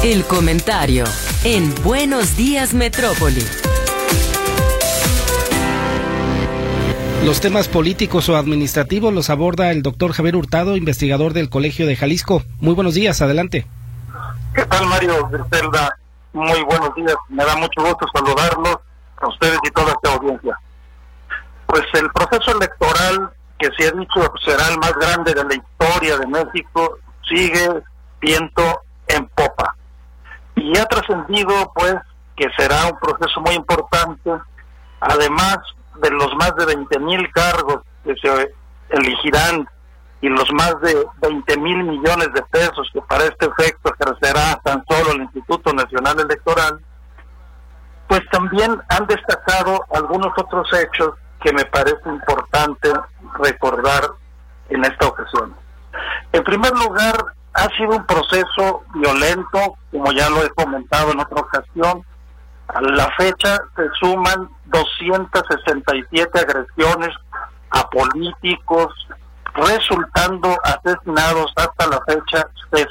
El comentario en Buenos Días Metrópoli. Los temas políticos o administrativos los aborda el doctor Javier Hurtado, investigador del Colegio de Jalisco. Muy buenos días, adelante. ¿Qué tal, Mario Griselda? Muy buenos días, me da mucho gusto saludarlos a ustedes y toda esta audiencia. Pues el proceso electoral, que se ha dicho será el más grande de la historia de México, sigue viento en popa. Y ha trascendido, pues, que será un proceso muy importante, además de los más de 20,000 cargos que se elegirán y los más de 20,000 millones de pesos que para este efecto ejercerá tan solo el Instituto Nacional Electoral, pues también han destacado algunos otros hechos que me parece importante recordar en esta ocasión. En primer lugar, ha sido un proceso violento, como ya lo he comentado en otra ocasión. A la fecha se suman 267 agresiones a políticos, resultando asesinados hasta la fecha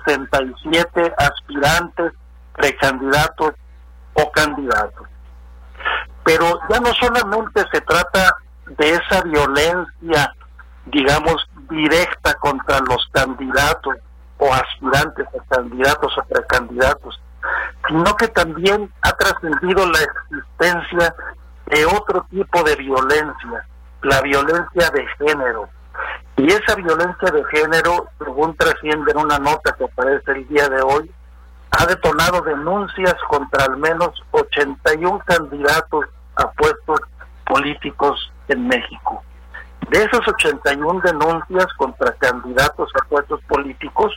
67 aspirantes, precandidatos o candidatos. Pero ya no solamente se trata de esa violencia, digamos, directa contra los candidatos o aspirantes a candidatos o precandidatos, sino que también ha trascendido la existencia de otro tipo de violencia, la violencia de género. Y esa violencia de género, según trasciende en una nota que aparece el día de hoy, ha detonado denuncias contra al menos 81 candidatos a puestos políticos en México. De esas 81 denuncias contra candidatos a puestos políticos,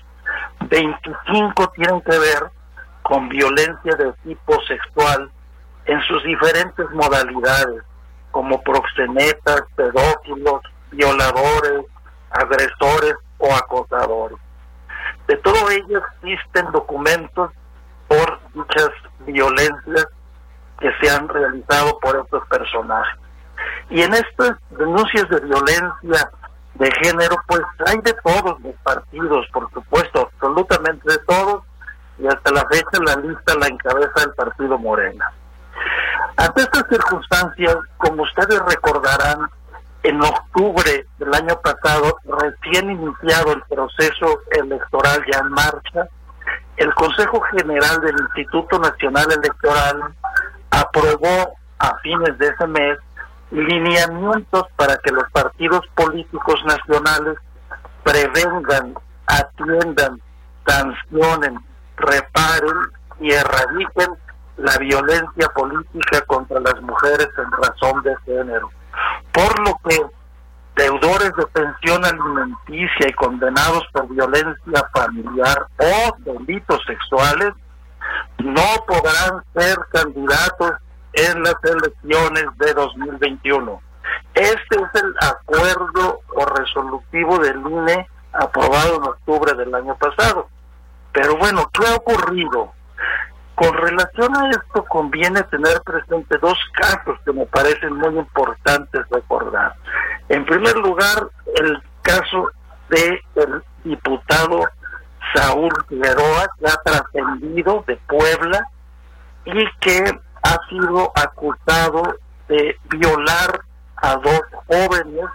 25 tienen que ver con violencia de tipo sexual en sus diferentes modalidades, como proxenetas, pedófilos, violadores, agresores o acosadores. De todo ello existen documentos por dichas violencias que se han realizado por estos personajes. Y en estas denuncias de violencia de género, pues hay de todos los partidos, por supuesto, absolutamente de todos, y hasta la fecha la lista la encabeza el partido Morena. Ante estas circunstancias, como ustedes recordarán, en octubre del año pasado, recién iniciado el proceso electoral ya en marcha, el Consejo General del Instituto Nacional Electoral aprobó a fines de ese mes lineamientos para que los partidos políticos nacionales prevengan, atiendan, sancionen, reparen y erradiquen la violencia política contra las mujeres en razón de género. Por lo que deudores de pensión alimenticia y condenados por violencia familiar o delitos sexuales no podrán ser candidatos en las elecciones de 2021. Este es el acuerdo o resolutivo del INE aprobado en octubre del año pasado. Pero bueno, ¿qué ha ocurrido? Con relación a esto conviene tener presente dos casos que me parecen muy importantes recordar. En primer lugar, el caso del diputado Saúl Figueroa, que ha trascendido de Puebla y que ha sido acusado de violar a dos jóvenes,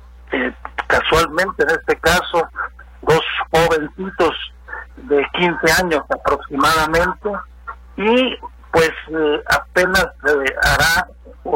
casualmente en este caso, dos jovencitos de 15 años aproximadamente, y pues apenas hará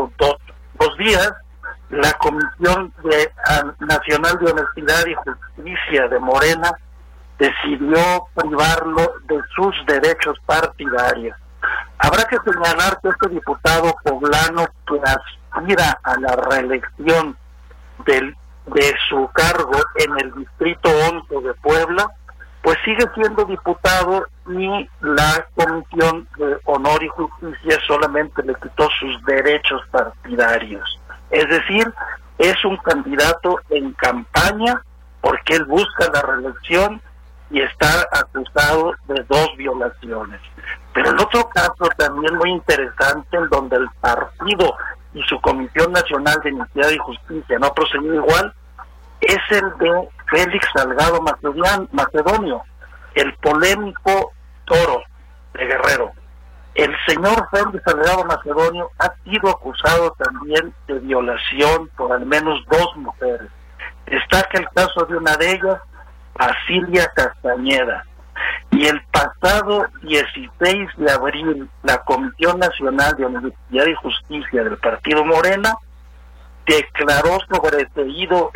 dos días la Comisión Nacional de Honestidad y Justicia de Morena decidió privarlo de sus derechos partidarios. Habrá que señalar que este diputado poblano que aspira a la reelección de su cargo en el Distrito 11 de Puebla, pues sigue siendo diputado y la Comisión de Honor y Justicia solamente le quitó sus derechos partidarios. Es decir, es un candidato en campaña porque él busca la reelección y está acusado de dos violaciones. Pero el otro caso también muy interesante, en donde el partido y su Comisión Nacional de Honestidad y Justicia no ha procedido igual, es el de Félix Salgado Macedonio, el polémico toro de señor Félix Salgado Macedonio ha sido acusado también de violación por al menos 2 mujeres. Destaca el caso de una de ellas, Basilia Castañeda. Y el pasado 16 de abril, la Comisión Nacional de Honestidad y Justicia del Partido Morena declaró sobreseído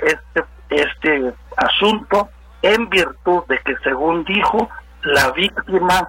este asunto en virtud de que, según dijo, la víctima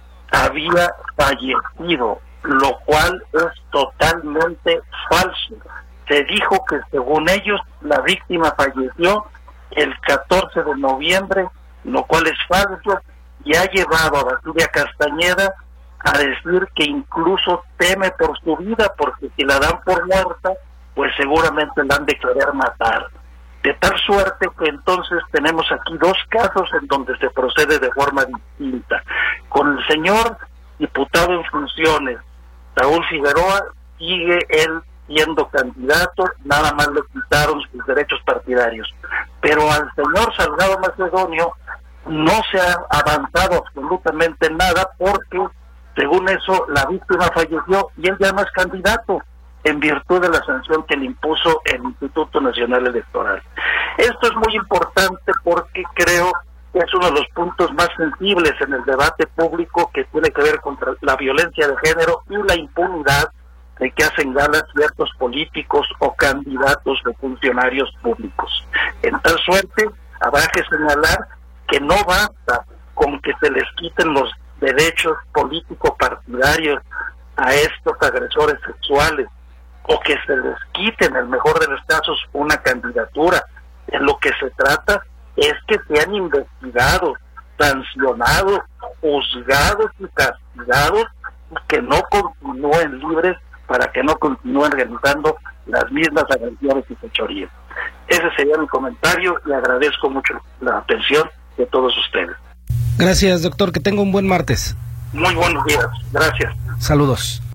había fallecido, lo cual es totalmente falso. Se dijo que, según ellos, la víctima falleció el 14 de noviembre, lo cual es falso, y ha llevado a Basilia Castañeda a decir que incluso teme por su vida, porque si la dan por muerta, pues seguramente la han de querer matar. De tal suerte que entonces tenemos aquí 2 casos en donde se procede de forma distinta. Con el señor diputado en funciones, Saúl Figueroa, sigue él siendo candidato, nada más le quitaron sus derechos partidarios. Pero al señor Salgado Macedonio no se ha avanzado absolutamente nada, porque según eso la víctima falleció y él ya no es candidato en virtud de la sanción que le impuso el Instituto Nacional Electoral. Esto es muy importante porque creo que es uno de los puntos más sensibles en el debate público, que tiene que ver contra la violencia de género y la impunidad de que hacen gala ciertos políticos o candidatos de funcionarios públicos. En tal suerte, habrá que señalar que no basta con que se les quiten los derechos político-partidarios a estos agresores sexuales, o que se les quite, en el mejor de los casos, una candidatura. En lo que se trata es que sean investigados, sancionados, juzgados y castigados, y que no continúen libres, para que no continúen realizando las mismas agresiones y fechorías. Ese sería mi comentario, y agradezco mucho la atención de todos ustedes. Gracias, doctor, que tenga un buen martes. Muy buenos días, gracias. Saludos.